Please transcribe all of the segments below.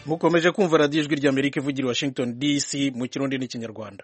mukomeje kumva radiyo ijwi rya Amerika ivugira i Washington DC mu Kirundi n'Ikinyarwanda.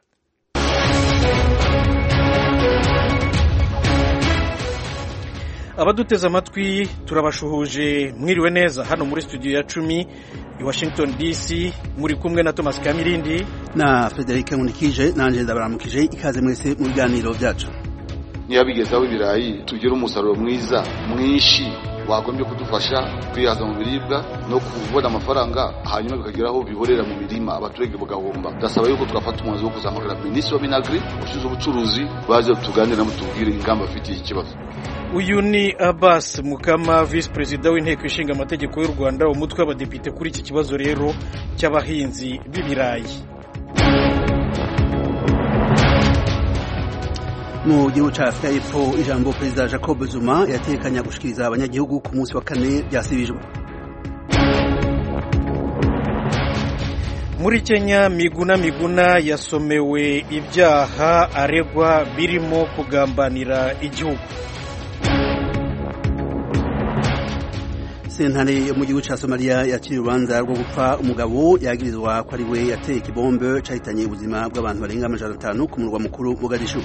Abaduteze amatwi turabashuhuje mwiriwe neza hano muri studio ya 10 i Washington DC, muri kumwe na Thomas Kamirindi na Frederic Munikije nanje ndabaramukije. Ikaze mwese mu biganiro byacu. Niyabigezaho ibirayi tugira umusaruro mwiza mwinshi wagombye kudufasha kwihaza mu biribwa no kubona amafaranga, hanyuma bikageraho biborera mu mirima abaturage bagahomba. Ndasaba yuko twafata umwanzuro wo kuzamurira Minisitiri wa Minagri ushinzwe ubucuruzi baje tuganire na mutubwire ingamba afitiye ikibazo. Uyu ni Abbas Mukama, Vice President w'inteko ishinga amategeko y'u Rwanda, umutwe w'abadepite kuri iki kibazo rero cy'abahinzi b'ibirayi. Mu gihugu ca Afrika y'Epfo, ijambo Perezida Jacob Zuma yatekanya gushikiriza abanyagihugu ku munsi wa kane ryasibijwe. Muri Kenya, Miguna yasomewe ibyaha aregwa birimo kugambanira igihugu. Sentare yo mu gihugu ca Somalia yakiriye urubanza rwo gupfa umugabo yagirizwa ko ari we yateye ikibombe cahitanye ubuzima bw'abantu barenga 500 ku murwa mukuru Mogadishu.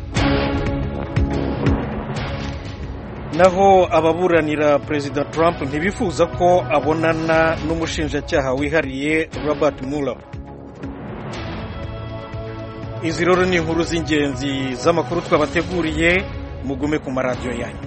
Naho ababuranira President Trump ntibifuza ko abonana n'umushinjacyaha wihariye Robert Mueller. Izi rero ni inkuru z'ingenzi z'amakuru twabateguriye, mugume ku maradiyo yanyu.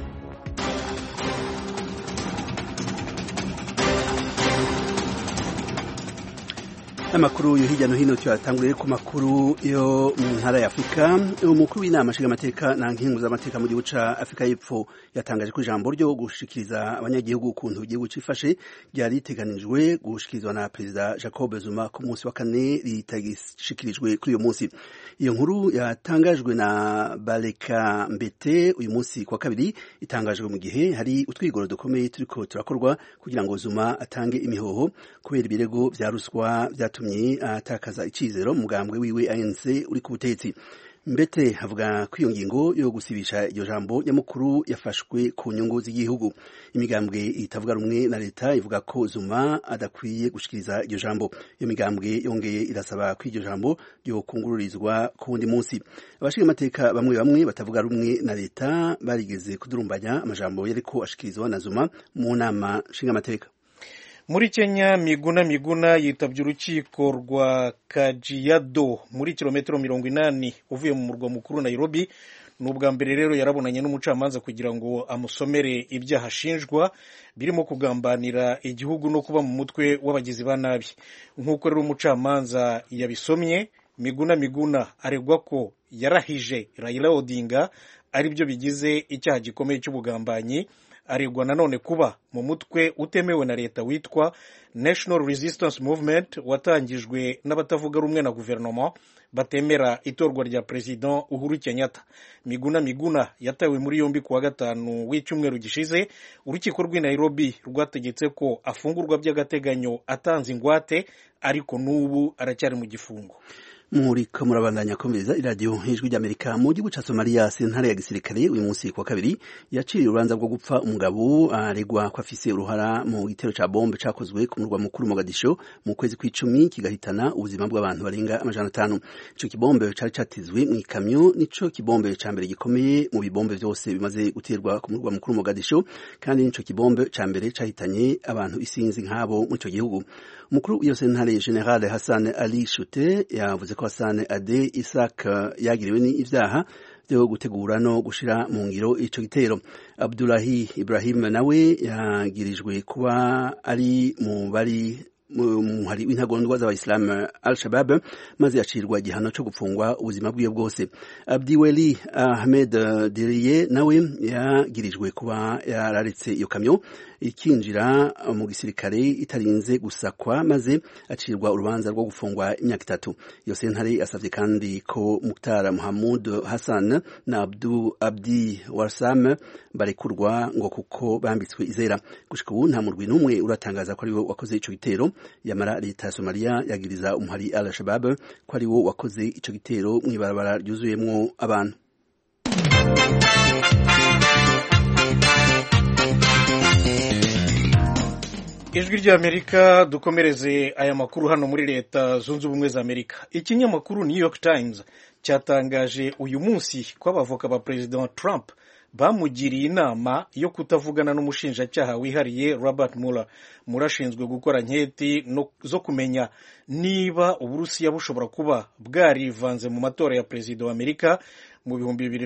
Amakuru yo hirya no hino cyatanguriye ku makuru yo mu ntara ya Afrika. Umukuru w'inama nshingamateka na nkingu z'amateka mu gihugu ca Afrika y'Epfo yatangaje ko ijambo ryo gushikiriza abanyagihugu ukuntu igihugu cifashe ryari riteganijwe gushikirizwa na Perezida Jacob Zuma ku munsi wa kane ritagishikirijwe kuri uyu munsi. Iyo nkuru yatangajwe na Baleka Mbete uyu munsi kwa kabiri, itangajwe mu gihe hari utwigoro dukomeye turiko turakorwa kugira ngo Zuma atange imihoho kubera ibirego vya ruswa vyatumye atakaza icizero mugambwe wiwe ANC uri ku butetsi. Mbete havuga ko iyo ngingo yo gusibisha iryo jambo nyamukuru yafashwe ku nyungu z'igihugu. Imigambwe itavuga rumwe na leta ivuga ko Zuma adakwiye gushikiriza iryo jambo. Iyo migambwe yongeye irasaba ko iryo jambo ryo kungururizwa ku wundi munsi. Abashinga amateka bamwe batavuga rumwe na leta barigeze kudurumbanya amajambo yariko ashikirizwa na Zuma mu nama nshinga amateka. Muri Kenya, Miguna yitabye urukiko rwa Kajiado muri kilometero 80 uvuye mu murwa mukuru Nairobi. N'ubwa mbere rero yarabonanye n'umucamanza kugira ngo amusomere ibyaha ashinjwa birimo kugambanira igihugu no kuba mu mutwe w'abagizi ba nabi. Nk'uko rero umucamanza yabisomye, Miguna aregwa ko yarahije Raila Odinga ari byo bigize icyaha gikomeye cy'ubugambanyi. Aregwa nanone kuba mu mutwe utemewe na leta witwa National Resistance Movement watangijwe n'abatavuga rumwe na guverinoma batemera itorwa rya President Uhuru Kenyatta. Miguna yatawe muri yombi kuwa gatanu w'icyumweru gishize. Urukiko rw'i Nairobi rwategetse ko afungurwa by'agateganyo atanze ingwate, ariko n'ubu aracyari mu gifungo. Muri kamurabandanya komeza iradio ijwi ry'Amerika. Mu gihugu ca Somalia, sentare ya gisirikare uyu munsi kwa kabiri yaciriye urubanza rwo gupfa umugabo aregwa ko afise uruhara mu gitero ca bombe cakozwe ku murwa mukuru Mogadisho mu kwezi kw'icumi kigahitana ubuzima bw'abantu barenga 500. Ico kibombe cari catizwe mu ikamyo, nico kibombe ca mbere gikomeye mu bibombe vyose bimaze guterwa ku murwa mukuru Mogadisho, kandi nico kibombe ca mbere cahitanye abantu isinzi nk'abo mu ico gihugu. Umukuru w'iyo sentare General Hassan Ali Shute yavuze ko Hassan Ade Isaac yagiriwe n'ivyaha byo gutegura no gushira mu ngiro ico gitero. Abdullahi Ibrahim nawe yagirijwe kuba ari mu bari hari w'intagondwa z'abayisilamu Al-Shabaab, maze yacirwa igihano cyo gupfungwa ubuzima bwiwe bwose. Abdiweli Ahmed Diriye nawe yagirijwe kuba yararetse iyo kamyo ikinjira mu gisirikare itarinze gusakwa, maze acirwa urubanza rwo gufungwa imyaka 3. Iyo sentare asavye kandi ko Mukhtar Mohamud Hassan na Abdi Warsam barekurwa ngo kuko bambitswe izera. Gushika ubu nta murwi n'umwe uratangaza ko ari we wakoze ico gitero. Yamara leta ya Somalia yagiriza umuhari Al-Shabaab ko ari wo wakoze ico gitero mw'ibarabara ryuzuyemwo abantu. ijwi ry'Amerika dukomereze aya makuru hano muri leta zunze ubumwe za Amerika. Ikinyamakuru New York Times cyatangaje uyu munsi ko abavoka ba President Trump bamugiriye inama yo kutavugana n'umushinjacyaha wihariye Robert Mueller. Mueller ashinzwe gukora nketi zo kumenya niba Uburusiya bushobora kuba bwarivanze mu matora ya perezida wa Amerika mu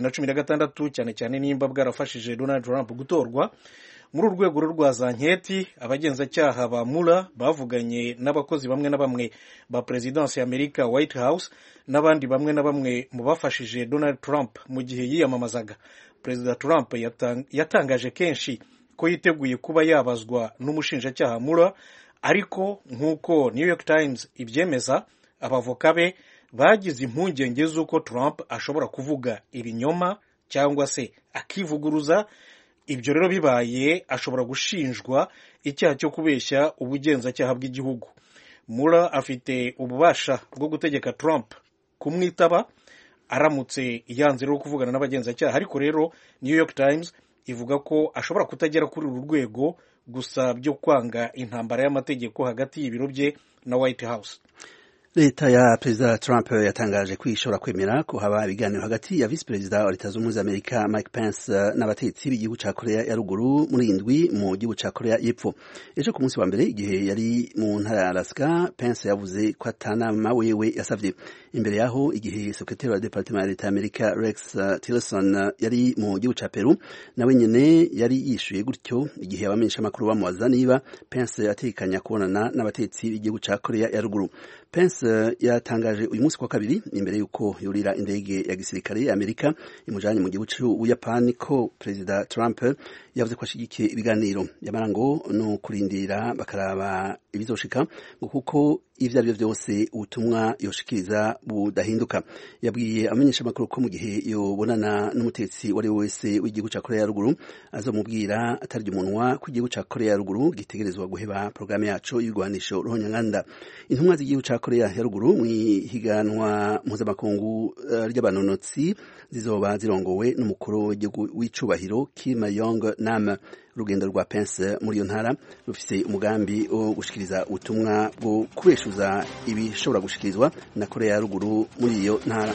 2016 cyane cyane nimba bwarafashije Donald Trump gutorwa. Muri urwego rwa za nketi abagenzacyaha ba Mueller bavuganye n'abakozi bamwe na bamwe ba Presidence ya Amerika White House n'abandi bamwe na bamwe mu bafashije Donald Trump mu gihe yiyamamazaga. Perezida Trump yatangaje kenshi ko yiteguye kuba yabazwa n'umushinjacyaha Mueller, ariko nk'uko New York Times ibyemeza abavoka be bagize impungenge z'uko Trump ashobora kuvuga ibinyoma cyangwa se akivuguruza. Ibyo rero bibaye ashobora gushinjwa icyaha cyo kubeshya ubugenzacyaha bw'igihugu. Mueller afite ububasha bwo gutegeka Trump kumwitaba aramutse yanze rero kuvugana n'abagenzacyaha, ariko rero New York Times ivuga ko ashobora kutagera kuri uru rwego gusa byo kwanga intambara y'amategeko hagati y'ibiro bye na White House. Leta ya Perezida Trump yatangaje ko ishobora kwemera ko haba ibiganiro hagati ya Vice Perezida wa Leta Zunze Ubumwe za Amerika Mike Pence n'abatetsi b'igihugu ca Korea ya ruguru muri indwi mu gihugu ca Korea y'Epfo. Ejo ku munsi wa mbere igihe yari mu ntara ya Alaska, Pence yavuze ko atanama wewe yasavye. Imbere yaho igihe Secretary wa Department ya Leta ya Amerika Rex Tillerson yari mu gihugu ca Peru, nawe nyene yari yishuye gutyo igihe abamenyesha makuru bamubaza niba Pence atekanya kubonana n'abatetsi b'igihugu ca Korea ya ruguru. Pence yatangaje uyu munsi kwa kabiri imbere yuko yurira indege ya gisirikare ya Amerika imujanye mu gihugu c'Ubuyapani ko Perezida Trump yavuze ko ashigikiye ibiganiro. Yamara ngo no kurindira bakaraba ibizoshika kuko ivyo arivyo byose ubutumwa yoshikiriza budahinduka. Yabwiye amenyesha makuru ko mu gihe yobonana n'umutetsi wari wese w'igihugu ca Korea ya ruguru azomubwira atarya umunwa ko igihugu ca Korea ya ruguru gitegerezwa guheba programme yaco y'igwanisho ruhonyanganda. Intumwa z'igihugu ca Korea ya ruguru mwihiganwa mpuzamakungu ry'abanonotsi zizoba zirongowe n'umukuru w'igihugu w'icubahiro Kim Jong Nam. Urugendo rwa Pence muri iyo ntara rufise umugambi wo gushikiriza ubutumwa bwo kubeshuza ibishobora gushikirizwa na Korea ya ruguru muri iyo ntara.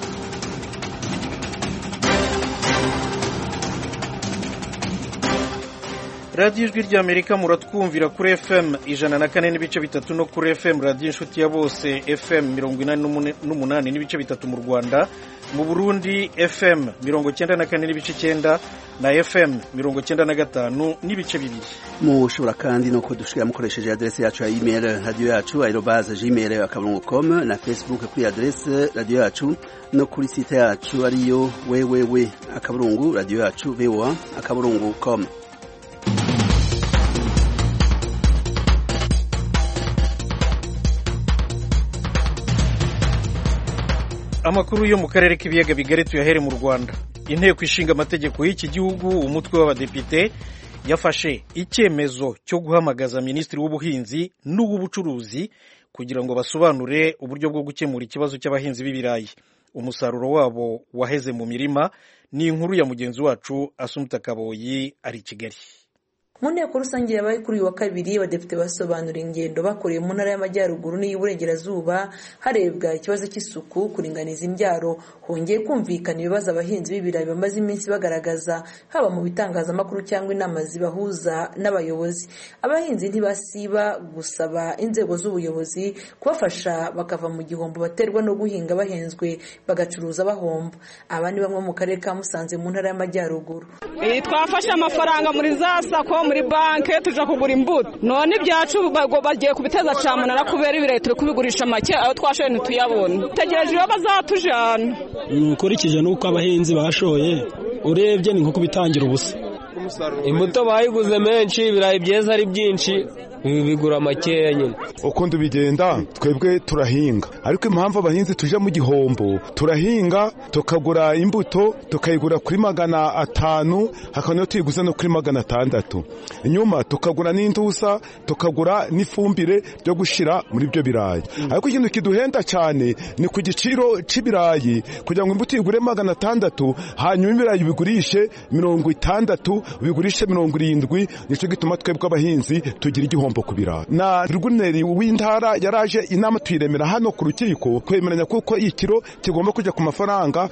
Radio Ijwi ry'Amerika muratwumvira kuri FM 104.3 no kuri FM Radio Inshuti ya Bose FM 88.3 mu Rwanda. Mu Burundi FM 94.9 na FM 95.2. Mushobora kandi no kudushira mukoresheje adresse yacu ya email radio yacu @gmail.com na Facebook kuri adresse radio yacu no kuri site yacu ariyo www.radio yacu voa.com. Amakuru yo mu karere k'ibiyaga bigari tuyahere mu Rwanda. Inteko ishinga amategeko y'iki gihugu umutwe w'abadepite yafashe icyemezo cyo guhamagaza Minisitiri w'Ubuhinzi n'uw'Ubucuruzi kugira ngo basobanure uburyo bwo gukemura ikibazo cy'abahinzi b'ibirayi. Umusaruro wabo waheze mu mirima. Ni inkuru ya mugenzi wacu Asumta Kaboyi ari i Kigali. Mu nteko rusange yabaye kuri uyu wa kabiri abadepite basobanura ingendo bakoreye mu ntara y'Amajyaruguru n'iy'Uburengerazuba harebwa ikibazo cy'isuku, kuringaniza imbyaro. Hongeye kumvikana ibibazo abahinzi b'ibirayi bamaze iminsi bagaragaza haba mu bitangazamakuru cyangwa inama zibahuza n'abayobozi. Abahinzi ntibasiba gusaba inzego z'ubuyobozi kubafasha bakava mu gihombo baterwa no guhinga bahenzwe bagacuruza bahomba. Aba ni bamwe mu karere ka Musanze mu ntara y'Amajyaruguru. Twafashe amafaranga muri za sako muri banke tuja kugura imbuto, none ibyacu bagiye kubiteza camunara kubera ibirayi turi kubigurisha make aho twashoye ntituyabona. Tegereje iyo bazatujana. Ukurikije nuko abahinzi bashoye urebye ni nko kubitangira ubusa. Imbuto bayiguze menshi, ibirayi byeza ari byinshi, bigura makeya nyine. Uko ndubigenda twebwe turahinga, ariko impamvu abahinzi tuje mu gihombo, turahinga tukagura imbuto tukayigura kuri 500 hakano tuyiguze no kuri 600, inyuma tukagura n'indusa tukagura n'ifumbire byo gushira muri byo birayi. Ariko ikintu kiduhenda cyane ni ku giciro c'ibirayi, kugira ngo imbuto igure 600 hanyuma ibirayi bigurishe 60 bigurishe 70, nico gituma twebwe abahinzi tugira igihombo igihombo ku birayi. Na guverineri w'intara yaraje inama tuyiremera hano ku rukiko kwemeranya kuko ikiro kigomba kujya ku mafaranga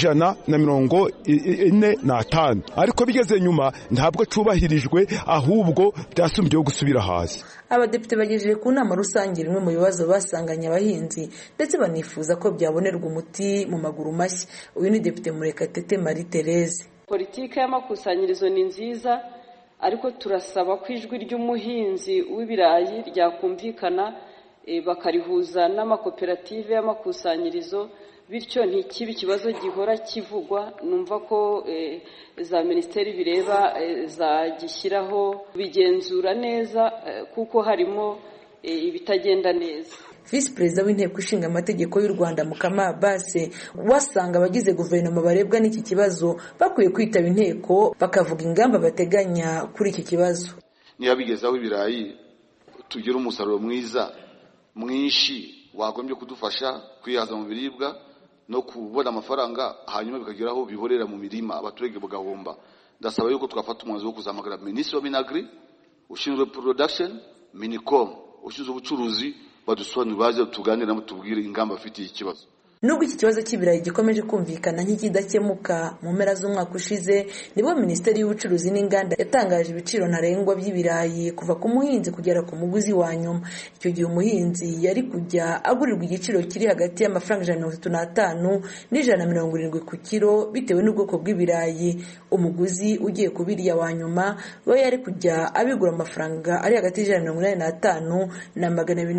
145, ariko bigeze nyuma ntabwo cubahirijwe, ahubwo byasumbyeho gusubira hasi. Abadepite bagejeje ku nama rusange rimwe mu bibazo basanganye abahinzi ndetse banifuza ko byabonerwa umuti mu maguru mashya. Uyu ni Depite Murekatete Marie Therese. Politike y'amakusanyirizo ni nziza, ariko turasaba ko ijwi ry'umuhinzi w'ibirayi ryakumvikana bakarihuza n'amakoperative y'amakusanyirizo, bityo ntikibe ikibazo gihora kivugwa. Numva ko za minisiteri bireba zagishyiraho bigenzura neza kuko harimo ibitagenda neza. Visi Perezida w'Inteko Ishinga Amategeko y'u Rwanda Mukama Abbas wasanga abagize guverinoma barebwa n'iki kibazo bakwiye kwitaba inteko bakavuga ingamba bateganya kuri iki kibazo. Niba bigezaho ibirayi tugira umusaruro mwiza mwinshi wagombye kudufasha kwihaza mu biribwa no kubona amafaranga, hanyuma bikageraho bihorera mu mirima abaturage bagahomba. Ndasaba yuko twafata umwanzuro wo kuzamagara Minisitiri wa Minagri ushinzwe production, Minicom ushinzwe ubucuruzi, badusobanurire baje tuganire nabo tubwire ingamba afitiye ikibazo. Nubwo iki kibazo cy'ibirayi gikomeje kumvikana nk'ikidakemuka, mu mpera z'umwaka ushize nibwo Minisiteri y'Ubucuruzi n'Inganda yatangaje ibiciro ntarengwa by'ibirayi kuva ku muhinzi kugera ku muguzi wa nyuma. Icyo gihe umuhinzi yari kujya agurirwa igiciro kiri hagati y'amafaranga 135 n'170 ku kiro bitewe n'ubwoko bw'ibirayi. Umuguzi ugiye kubirya wa nyuma we yari kujya abigura amafaranga ari hagati y'185 na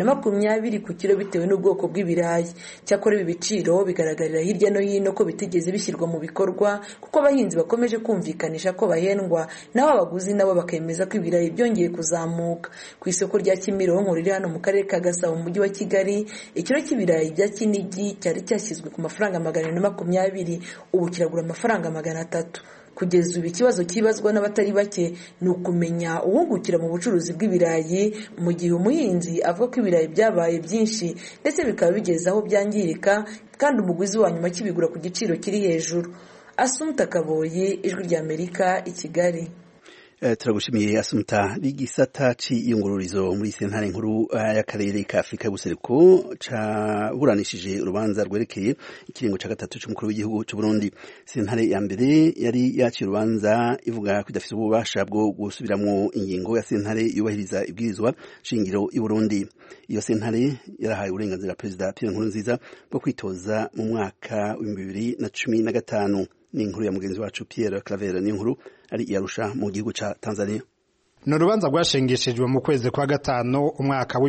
220 ku kiro bitewe n'ubwoko bw'ibirayi. Cyakora ibi biciro bigaragarira hirya no hino ko bitigeze bishyirwa mu bikorwa kuko abahinzi bakomeje kumvikanisha ko bahendwa, naho abaguzi nabo bakemeza ko ibirayi byongeye kuzamuka. Ku isoko rya Kimironko riri hano mu karere ka Gasabo mu mujyi wa Kigali, ikiro cy'ibirayi bya Kinigi cyari cyashyizwe ku mafaranga 220, ubu kiragura amafaranga 300. Kugeza ubu ikibazo kibazwa n'abatari bake ni ukumenya uwungukira mu bucuruzi bw'ibirayi mu gihe umuhinzi avuga ko ibirayi byabaye byinshi ndetse bikaba bigeze aho byangirika kandi umuguzi wa nyuma kibigura ku giciro kiri hejuru. Asumta Kaboyi, Ijwi ry'Amerika, i Kigali. Turagushimiye Asumta. Igisata c'iyungururizo muri sentare nkuru y'akarere ka Afrika y'ubuseruko caburanishije urubanza rwerekeye ikiringo ca gatatu c'umukuru w'igihugu c'u Burundi. Sentare ya mbere yari yaciye urubanza ivuga ko idafite ububasha bwo gusubiramwo ingingo ya sentare yubahiriza ibwirizwa shingiro y'u Burundi. Iyo sentare yarahaye uburenganzira Perezida Pierre Nkurunziza bwo kwitoza mu mwaka wa 2015. Ni inkuru ya mugenzi wacu Pierre Claver, ni inkuru ari Arusha mu gihugu ca Tanzania. N'urubanza rwashingishijwe mu kwezi kwa gatanu umwaka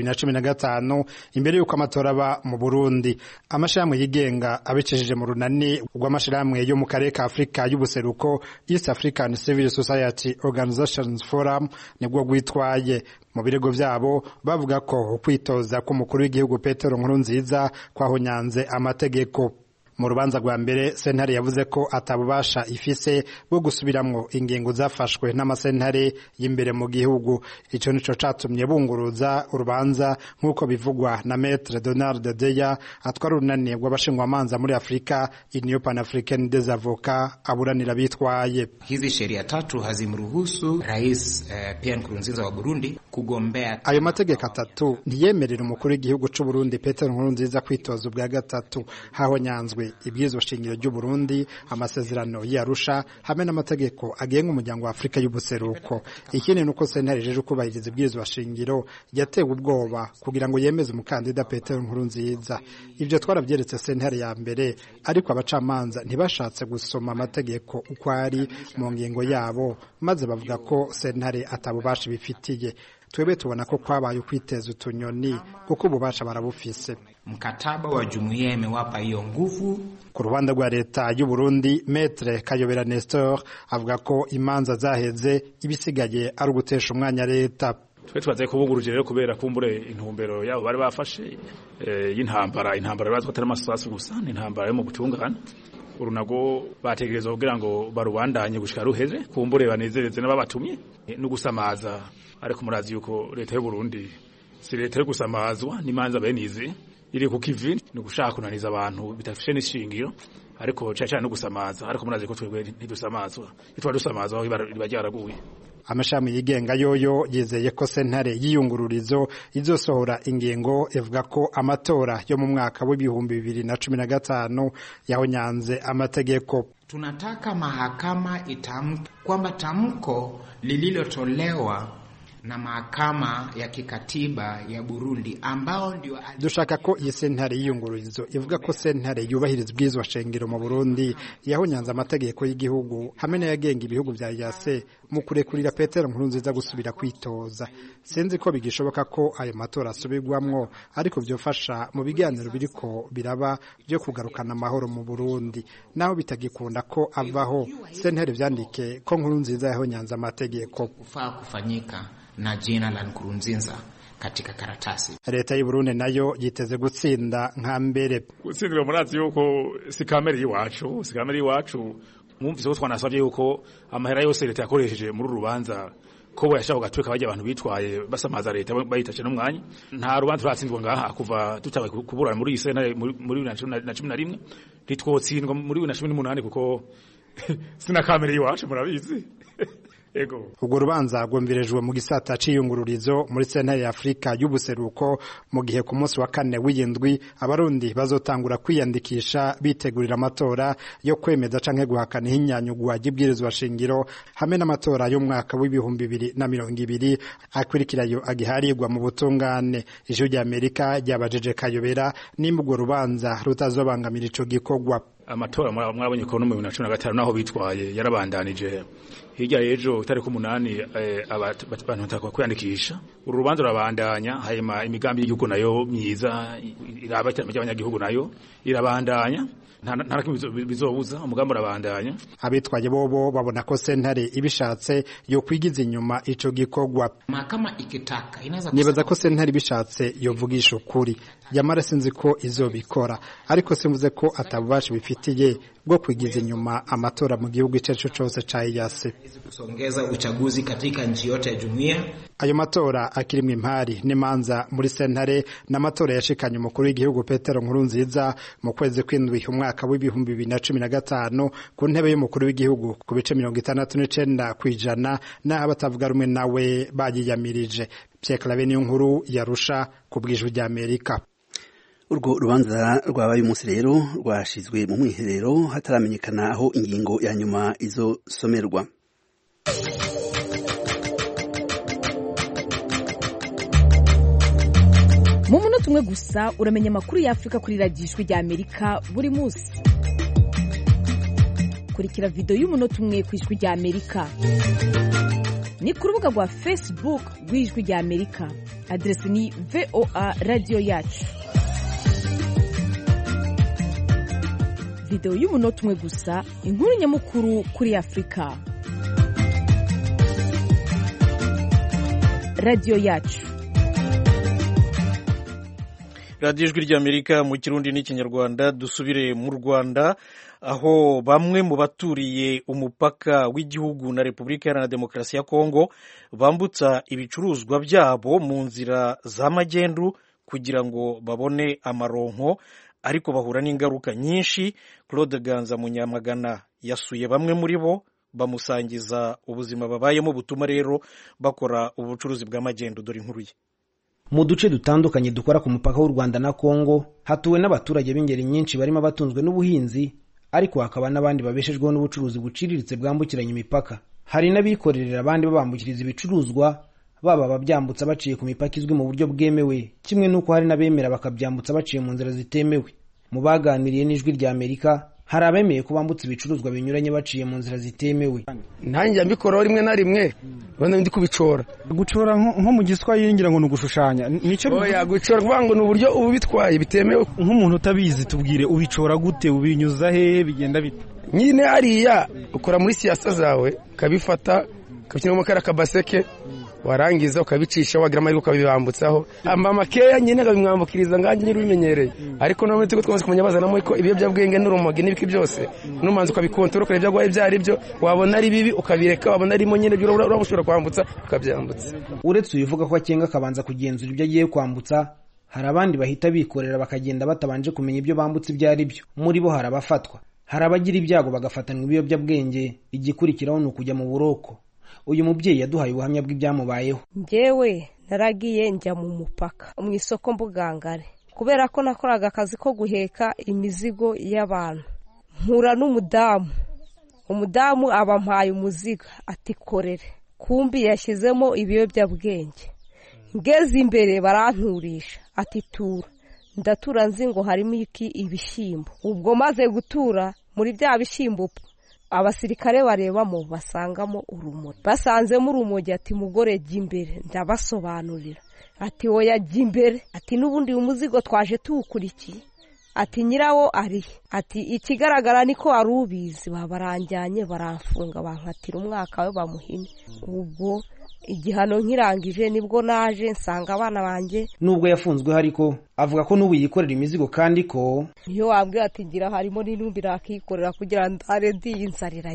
w'2015 imbere y'uko amatora aba mu Burundi. Amashirahamwe yigenga abicishije mu runani rw'amashirahamwe yo mu karere ka Afrika y'ubuseruko, East African Civil Society Organizations Forum, nibwo gwitwaye. Mu birego vyabo bavuga ko kwitoza k'umukuru w'igihugu Petero Nkurunziza kwahonyanze amategeko. Mu rubanza rwa mbere sentare yavuze ko atabubasha ifise bwo gusubiramwo ingingo zafashwe n'amasentare y'imbere mu gihugu. Ico nico catumye bunguruza urubanza nk'uko bivugwa na Maître Donald Deya atwara urunani rw'abashingwamanza muri Afrika, Union Pan-Africaine des Avocats, aburanira bitwaye. Hizi sheria tatu hazimruhusu Rais Pierre Nkurunziza wa Burundi kugombea. Ayo mategeko atatu ntiyemerera umukuru w'igihugu c'u Burundi Petero Nkurunziza kwitoza ubwa gatatu. Hahonyanzwe ibwirizwa shingiro ry'u Burundi, amasezerano y'Arusha hamwe n'amategeko agenga umuryango wa Afrika y'ubuseruko. Ikindi nuko sentare jeje kubahiriza ibwirizwa shingiro yatewe ubwoba kugira ngo yemeze umukandida Petero Nkurunziza. Ivyo twaravyeretse sentare ya mbere, ariko abacamanza ntibashatse gusoma amategeko uko ari mu ngingo yabo, maze bavuga ko sentare atabubasha bifitiye. Twebe tubona ko kwabaye ukwiteza utunyoni kuko ububasha barabufise. Mkataba wa jumuiya imewapa hiyo nguvu. Ku ruhande rwa leta y'u Burundi, Maître Kayobera Nestor avuga ko imanza zaheze ibisigaye ari ugutesha umwanya leta. Twe twaze kubuguruje rero kubera kumbure intumbero yabo bari bafashe y'intambara bazwa atari amasasu gusa, intambara yo mu gutungana. Urunago bategereza kugira ngo barubandanye gushika ruheze kumbure banezereze n'ababatumye no gusamaza. Ariko murazi yuko leta y'u Burundi si leta yo gusamazwa, n'imanza benize iri ku kivi ni gushaka kunaniza abantu bitafishe n'ishingiro, ariko cyane no gusamaza. Ariko murazi ko twebwe ntidusamazwa, itwa dusamazwa aho riba ryaraguye. amashami yigenga yoyo yizeye ko sentare y'iyungururizo izosohora ingingo ivuga ko amatora yo mu mwaka w'2015 yahonyanze amategeko. Tunataka mahakama itamke kwamba tamko lililotolewa na mahakama ya kikatiba ya Burundi ambao ndio dushaka ko iyi sentare y'iyungururizo ivuga ko sentare yubahiriza ubwizwa shengero mu Burundi yahonyanze amategeko y'igihugu hamwe n'ayagenga ibihugu vya yase mu kurekurira Petero Nkurunziza gusubira kwitoza. Sinzi ko bigishoboka ko ayo matora asubirwamwo, ariko vyofasha mu biganiro biriko biraba byo kugarukana amahoro mu Burundi. Naho bitagikunda ko avaho, sentare vyandike ko Nkurunziza yahonyanze amategeko. Kufaa kufanyika na jina la Nkurunziza katika karatasi. Leta y'u Burundi nayo yiteze gutsinda nka mbere. Gutsindira murazi yuko si kamere y'iwacu mwumvise ko twanasabye yuko amahera yose leta yakoresheje muri rubanza ko yashaka gatweka bajya abantu bitwaye basamaza leta bayitaje n'umwanya. Nta rubanza rwatsindwa ngaha kuva tutabaye kuburana muri isena muri 2011 ritwotsindwa muri 2018 kuko sina kamere y'iwacu murabizi. Ego. Ubwo rubanza rwumvirejwe mu gisata c'iyungururizo muri sentare ya Afrika y'ubuseruko mu gihe ku munsi wa 4 w'indwi abarundi bazotangura kwiyandikisha bitegurira amatora yo kwemeza canke guhakana ihinyanyugwa y'ibwirizwa shingiro hamwe n'amatora yo mwaka w'2020 akurikirayo agiharirwa mu butungane. Ijwi rya Amerika ryabajeje Kayobera nimba urwo rubanza rutazobangamira ico gikorwa. Amatora mwabonye ko no mu 2015 naho bitwaye yarabandanije. Hirya ejo tariko 8 abantu batakwa kwiyandikisha. Urubanza rurabandanya, hayema imigambi y'igihugu nayo myiza irabatira abanyagihugu nayo irabandanya. Nta bizobuza umugambo urabandanya. Abitwaye bobo babona ko sentare ibishatse yo kwigiza inyuma ico gikorwa. Mahakama ikitaka inaza nibaza ko sentare ibishatse yovugisha ukuri. Yamara sinzi ko izobikora, ariko simvuze ko atabubasha bifitiye bwo kwigiza inyuma amatora mu gihugu cyacu cyose ca yase kusongeza uchaguzi katika nchi yote ya jumuiya. Ayo matora akirimwe impari n'imanza muri sentare n'amatora yashikanye umukuru w'igihugu Petero Nkurunziza mu kwezi kw'indwi umwaka w'2015 ku ntebe y'umukuru w'igihugu ku bice 69% n'aho batavuga rumwe nawe bayiyamirije. Pierre Claver niyo nkuru yarusha ku bw'ijwi rya Amerika. Urwo rubanza rwabaye umunsi rero rwashizwe mu mwiherero hataramenyekana aho ingingo ya nyuma izo somerwa. Mu munota umwe gusa uramenya amakuru ya Afrika kuri radio Ijwi rya Amerika buri munsi. Kurikira video y'umunota umwe ku Ijwi rya Amerika. Ni ku rubuga rwa Facebook rw'Ijwi rya Amerika. Adresi ni VOA Radio Yacu. Video y'umunota umwe gusa, inkuru nyamukuru kuri Afrika. Radio Yacu. Radio Ijwi rya Amerika mu Kirundi n'Ikinyarwanda. Dusubire mu Rwanda aho bamwe mu baturiye umupaka w'igihugu na Repubulika Iharanira Demokarasi ya Kongo bambutsa ibicuruzwa byabo mu nzira za magendu kugira ngo babone amaronko, ariko bahura n'ingaruka nyinshi. Claude Ganza Munyamagana yasuye bamwe muri bo bamusangiza ubuzima babayemo butuma rero bakora ubucuruzi bw'amagendu. Dore inkuru ye. Mu duce dutandukanye dukora ku mupaka w'u Rwanda na Kongo hatuwe n'abaturage b'ingeri nyinshi barimo abatunzwe n'ubuhinzi, ariko hakaba n'abandi babeshejweho n'ubucuruzi buciriritse bwambukiranya imipaka. Hari n'abikorerera abandi babambukiriza ibicuruzwa, baba babyambutsa baciye ku mipaka izwi mu buryo bwemewe, kimwe n'uko hari n'abemera bakabyambutsa baciye mu nzira zitemewe. Mu baganiriye n'Ijwi rya Amerika hari abemeye ko bambutsa ibicuruzwa binyuranye baciye mu nzira zitemewe. Nanjye mbikora rimwe na rimwe bana ndi kubicora. Gucora nko mu Giswahili ngira ngo no gushushanya. Nico oya gucora kuvuga ni uburyo ubitwaye bitemewe. Nk'umuntu utabizi tubwire ubicora gute, ubinyuza hehe, bigenda bite? Nyine hariya ukora muri siyasa zawe kabifata kabishyira mu karaka baseke warangiza ukabicisha wagira amahirwe ukabibambutsaho amakeya nyine ngabimwambukiriza nganje nyiri bimenyereye. Ariko no muri tuko twamaze kumenya bazanamo ko ibiyobyabwenge n'urumogi n'ibiki byose n'umanzi ukabikontorora ukareba byagwaye byari byo, wabona ari bibi ukabireka, wabona arimo nyine byo urabushobora kwambutsa ukabyambutsa. Uretse uyivuga ko akenga akabanza kugenzura ibyo agiye kwambutsa, hari abandi bahita bikorera bakagenda batabanje kumenya ibyo bambutsa ibyo ari byo. Muri bo hari abafatwa, hari abagira ibyago bagafatanwa ibiyobyabwenge, igikurikiraho ni ukujya mu buroko. uyu mubyeyi yaduhaye ubuhamya bw'ibyamubayeho. Njyewe naragiye njya mu mupaka mu isoko Mbugangare kubera ko nakoraga akazi ko guheka imizigo y'abantu, mpura umudamu abampaye umuzigo ati korere, kumbi yashyizemo ibiyobyabwenge. Ngeze imbere baranturisha ati tura, ndatura nzi ngo harimo ibishyimbo. Ubwo maze gutura muri bya bishyimbo abasirikare barebamo basangamo urumogi, basanzemo urumogi ati mugore jya imbere, ndabasobanurira ati oya jya imbere, ati n'ubundi umuzigo twaje tuwukurikiye, ati nyirawo ari, ati ikigaragara niko ari ubizi, babaranjyanye baramfunga bankatira umwaka we bamuhine. Ubwo igihano nkirangije nibwo naje nsanga abana banjye. Nubwo yafunzwe ariko avuga ko n'ubu yikorera imizigo kandi ko iyo wambwira ati ngira harimo n'intumbi rakikorera kugira ndare ndiye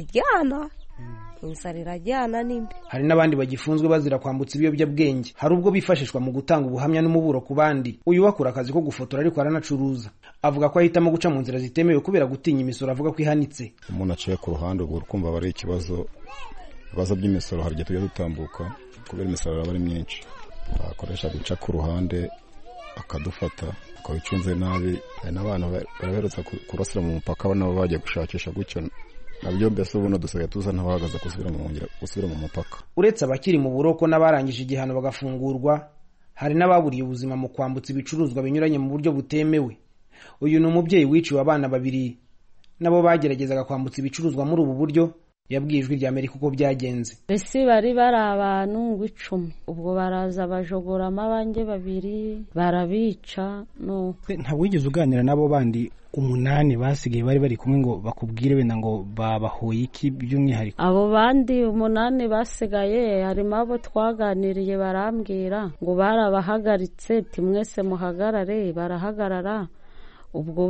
inzara irajyana nimbi. Hari n'abandi bagifunzwe bazira kwambutsa ibiyobyabwenge, hari ubwo bifashishwa mu gutanga ubuhamya n'umuburo ku bandi. Uyu wakora akazi ko gufotora ariko aranacuruza, avuga ko ahitamo guca mu nzira zitemewe kubera gutinya imisoro avuga ko ihanitse. Umuntu aciye ku ruhande ubwo ukumva bari ibibazo by'imisoro, hari igihe tujya dutambuka kubera imisoro aba ari myinshi, akoresha guca ku ruhande akadufata akabicunze nabi. Hari n'abantu baraherutse kurasira mu mupaka nabo bagiye gushakisha gutyo, nabyo mbese ubuno dusigaye tuza n'abahagaze gusubira mu mupaka. Uretse abakiri mu buroko n'abarangije igihano bagafungurwa, hari n'ababuriye ubuzima mu kwambutsa ibicuruzwa binyuranye mu buryo butemewe. Uyu ni umubyeyi wiciwe abana 2 nabo bageragezaga kwambutsa ibicuruzwa muri ubu buryo. Yabwiye Ijwi ry'Amerika uko byagenze. Bese bari abantu ngo 10, ubwo baraza bajogoramo abanjye 2 barabica. No, ntabwo wigeze uganira nabo bandi 8 basigaye bari kumwe ngo bakubwire wenda ngo babahoye iki by'umwihariko? Abo bandi 8 basigaye harimo abo twaganiriye barambwira ngo barabahagaritse ati mwese muhagarare, barahagarara. Ubwo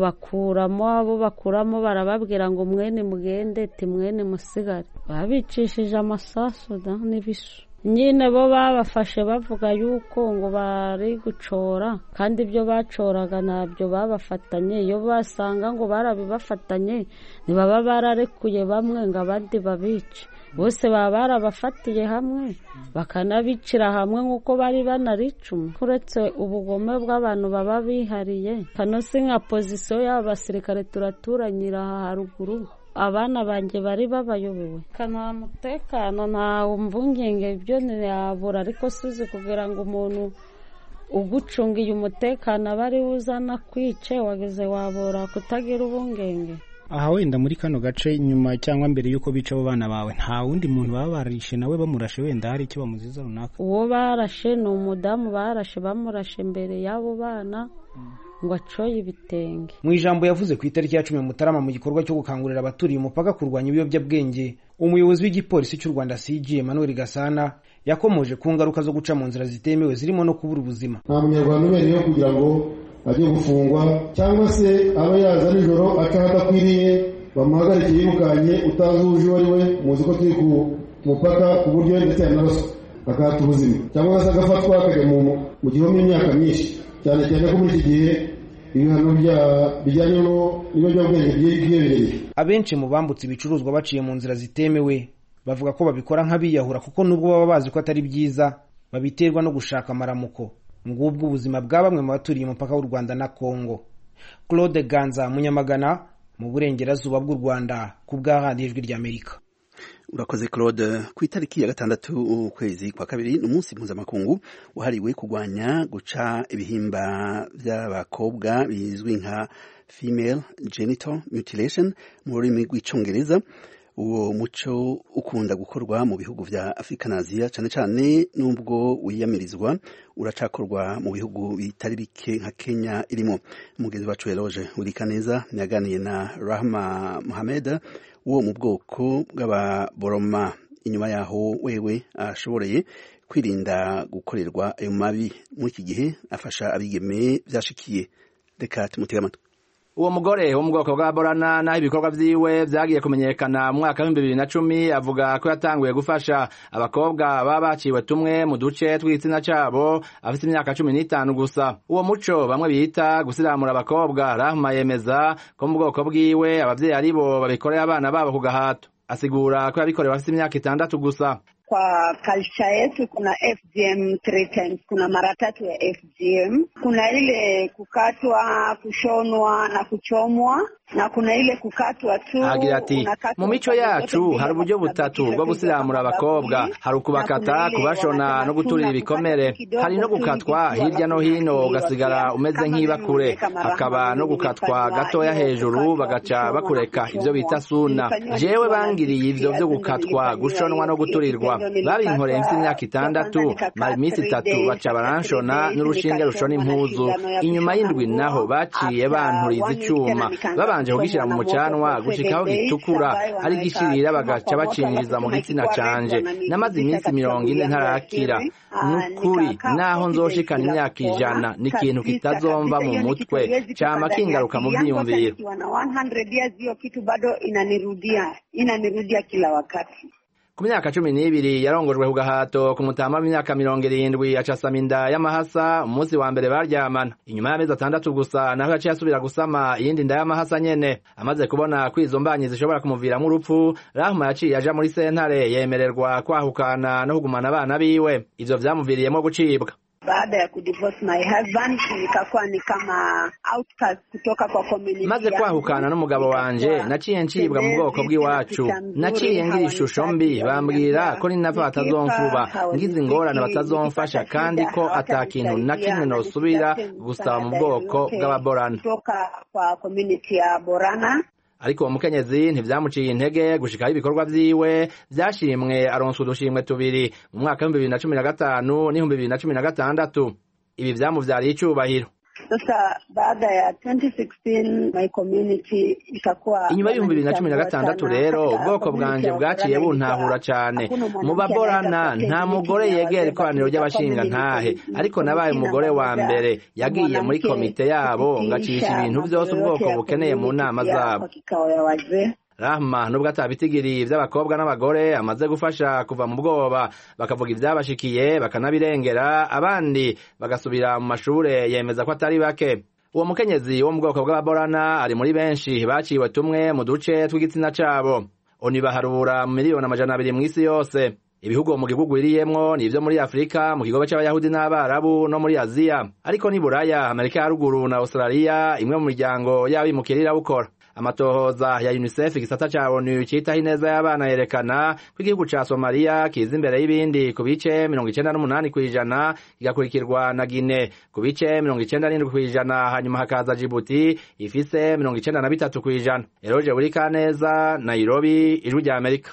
bakuramo barababwira ngo mwene mugende ati mwene musigare. Babicishije amasasu n'ibisu. Nyine bo babafashe bavuga yuko ngo bari gucora, kandi ibyo bacoraga nabyo babafatanye. Iyo basanga ngo barabibafatanye ntibaba bararekuye bamwe ngo abandi babice, bose baba barabafatiye hamwe bakanabicira hamwe nk'uko bari banaricuma. Uretse ubugome bw'abantu baba bihariye, kano si nka pozisiyo y'abasirikare turaturanyira aha haruguru. Abana banjye bari babayobewe, kana mutekano nta mvungenge ibyo ntiyabura, ariko suzi kugira ngo umuntu ugucungiye umutekano bari uzana kwice wageze wabora kutagira ubungenge. Aha wenda muri kano gace nyuma cyangwa mbere yuko bica abo bana bawe nta wundi muntu baba barishe nawe bamurashe wenda hari icyo bamuziza runaka? Uwo barashe ni umudamu barashe, bamurashe mbere y'abo bana ngo acoye ibitenge. Mu ijambo yavuze ku itariki ya 10 Mutarama mu gikorwa cyo gukangurira abaturiye umupaka kurwanya ibiyobyabwenge, umuyobozi w'igipolisi cy'u Rwanda CG Emmanuel Gasana yakomoje ku ngaruka zo guca mu nzira zitemewe zirimo no kubura ubuzima. Nta munyarwanda ubereyeho kugira ngo ajye gufungwa cyangwa se aba yaza nijoro atakwiriye bamuhagarike yirukanye utazuje uwo ari we. Muzi ko turi ku mupaka ku buryo ndetse n'abaswa bakata ubuzima cyangwa se agafatwa akajya mu gihome imyaka myinshi, cyane cyane ko muri iki gihe ibihano bijyanye n'ibiyobyabwenge byiyongereye. Abenshi mu bambutse ibicuruzwa baciye mu nzira zitemewe bavuga ko babikora nk'abiyahura, kuko nubwo baba bazi ko atari byiza babiterwa no gushaka amaramuko. Ngubwo ubuzima bwa bamwe mu baturiye umupaka w'u Rwanda na Kongo. Claude Ganza, Munyamagana, mu burengerazuba bw'u Rwanda, ku bwa Radio Ijwi ry'Amerika. Urakoze Claude. Ku itariki ya 6 ukwezi kwa 2 n'umunsi mpuzamakungu wahariwe kurwanya guca ibihimba by'abakobwa bizwi nka female genital mutilation mu rurimi rw'icyongereza. Uwo muco ukunda gukorwa mu bihugu vya Afrika na Aziya cyane cyane, nubwo wiyamirizwa uracakorwa mu bihugu bitari bike nka Kenya irimo. Umugenzi wacu Eloge Urikaneza yaganiye na Rahma Mohamed wo mu bwoko bw'ababoroma. Inyuma yaho wewe ashoboreye kwirinda gukorerwa ayo mabi, muri iki gihe afasha abigeme byashikiye. Reka tumutege amatwi. Uwo mugore wo mu bwoko bwa Borana naho ibikorwa vyiwe vyagiye kumenyekana mu mwaka wa 2010 avuga ko yatanguye gufasha abakobwa baba baciwe tumwe mu duce tw'igitsina cabo afite imyaka 15 gusa. Uwo muco bamwe bita gusiramura abakobwa, Rahma yemeza ko mu bwoko bwiwe abavyeyi aribo babikorera abana babo ku gahato. Asigura ko yabikorewe afite imyaka 6 gusa. kwa culture yetu kuna FGM 3 times, kuna mara 3 ya FGM. Kuna ile kukatwa, kushonwa na kuchomwa, na kuna ile kukatwa tu. Agira ati mu mico yacu hari uburyo butatu bwo gusiramura abakobwa, hari ukubakata, kubashona no guturira ibikomere, hari no gukatwa hirya no hino ugasigara umeze nk'ibakure, hakaba no gukatwa gatoya hejuru bagaca bakureka, ivyo bita suna. Jewe bangiriye ivyo byo gukatwa, gushonwa no guturirwa, babinkoreye mfite imyaka 6, mara iminsi 3 baca baranshona n'urushinge rushona impuzu, inyuma y'indwi naho baciye banturiza icyuma, babanje kugishira mu mucanwa gushikaho gitukura, ari gishirira bagaca bacinjiriza mu gitsina canje. Namaze iminsi 40 ntarakira, nukuri naho nzoshikana imyaka 100 n'ikintu kitazomva mu mutwe, cama kingaruka mu byiyumviro. 100 years hiyo kitu bado inanirudia kila wakati. Ku myaka 12 yarongojwe ku gahato ku mutama w'imyaka 70 acasama inda y'amahasa. Umunsi wa mbere baryamana, inyuma y'amezi 6 gusa naho yaciye asubira gusama iyindi nda y'amahasa nyene. Amaze kubona ko izo mbanyi zishobora kumuviramo urupfu, Rahma yaciye aja muri sentare yemererwa kwahukana no kugumana abana biwe. Ivyo vyamuviriyemo gucibwa. Baada ya kudivorce my husband, nikakuwa ni kama outcast kutoka kwa community. Maze kwahukana n'umugabo wanje, naciye ncibwa mu bwoko bw'iwacu. Naciye ngira ishusho mbi, bambwira ko ninava batazomfuba, ngize ingorane batazomfasha, kandi ko atakintu na kimwe nosubira gusaba mu bwoko bw'ababorana. Kutoka kwa community ya Borana. Ariko uwo mukenyezi ntivyamuciye intege gushikaho ibikorwa vyiwe vyashimwe, aronswa udushimwe 2 mu mwaka wa 2015 n'2016. Ibi vyamuvyariye icubahiro. Sasa baada ya 2016 my community ikakuwa inyuma y'ibihumbi 2016 rero ubwoko bwanje bwaciye buntahura cyane. Mu baborana nta mugore yegera ikoraniro ry'abashinga ntahe, ariko nabaye umugore wa mbere yagiye muri komite yabo ngacisha ibintu byose ubwoko bukeneye mu nama zabo. Rahma nubwo atabitigiri vy'abakobwa n'abagore amaze gufasha kuva mu bwoba, bakavuga ivyabashikiye bakanabirengera, abandi bagasubira mu mashure, yemeza ko atari bake. Uwo mukenyezi wo mu bwoko bw'ababorana ari muri benshi baciwe tumwe mu duce tw'igitsina cabo. Oni baharura mu miliyoni 200 mw'isi yose. Ibihugu mu gihugu iriyemwo ni ivyo muri Afrika, mu kigobe c'abayahudi n'abarabu no muri Aziya, ariko ni Buraya, Amerika ya ruguru na Australia, imwe mu miryango y'abimukira bukora. Amatohoza ya UNICEF igisata ca ONU citaho ineza y'abana yerekana ko igihugu ca Somalia kiza imbere y'ibindi ku bice 98%, kigakurikirwa na Guinea ku bice 97%, hanyuma hakaza Djibouti ifise 93%. Eroje Burikaneza, Nairobi, Ijwi rya Amerika.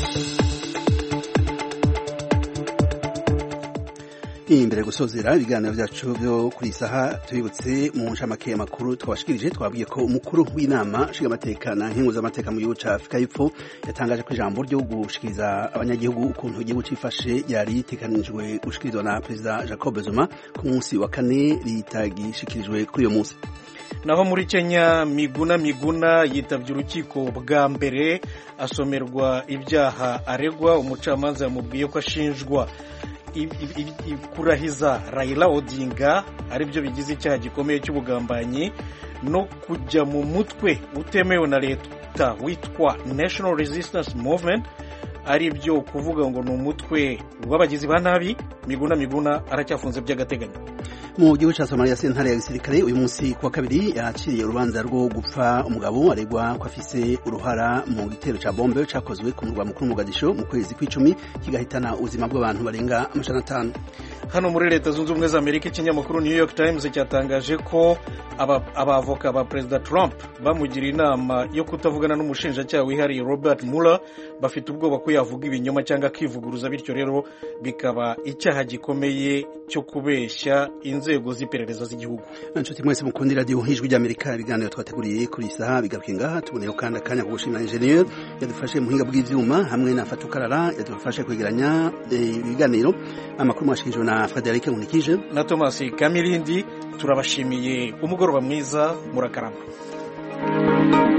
Imbere gusozera ibiganiro byacu byo kuri saha, tubibutse mu nshamake makuru twabashikirije. Twabwiye ko umukuru w'inama nshingamateka na nkenguzamateka mu gihugu ca Afrika y'Epfo yatangaje ko ijambo ryo gushikiriza abanyagihugu ukuntu igihugu cifashe yari riteganijwe gushikirizwa na Perezida Jacob Zuma ku munsi wa 4 ritagishikirijwe kuri uyo munsi. Naho muri Kenya, Miguna yitavye urukiko bwa mbere asomerwa ibyaha aregwa. Umucamanza yamubwiye ko ashinjwa kurahiza Raila Odinga aribyo bigize icyaha gikomeye cy'ubugambanyi no kujya mu mutwe utemewe na leta witwa National Resistance Movement, aribyo kuvuga ngo ni umutwe w'abagizi ba nabi. Miguna aracyafunze by'agateganyo. Mu gihugu ca Somalia, sentare ya gisirikare uyu munsi kuwa 2 yaciriye urubanza rwo gupfa umugabo aregwa ko afise uruhara mu gitero ca bombe cakozwe ku murwa mukuru Mogadisho mu kwezi kw'icumi kigahitana ubuzima bw'abantu barenga 500. Hano muri Leta Zunze Ubumwe za Amerika, ikinyamakuru New York Times cyatangaje ko abavoka ba Perezida Trump bamugira inama yo kutavugana n'umushinjacyaha wihariye Robert Mueller, bafite ubwoba ko yavuga ibinyoma cyangwa akivuguruza, bityo rero bikaba icyaha gikomeye cyo kubeshya inzego z'iperereza z'igihugu. Nshuti mwese mukunda radio Ijwi ry'Amerika, ibiganiro twateguriye kuri saha bigaruke ngaha. Tuboneyeho kandi akanya ko gushimira engineer yadufashe mu buhinga bw'ivyuma, hamwe na Fatukarara yadufashe kwegeranya ibiganiro. Amakuru mwashikirijwe na Frederic Nkulikije na Thomas Kamilindi. Turabashimiye umugoroba mwiza, murakarama.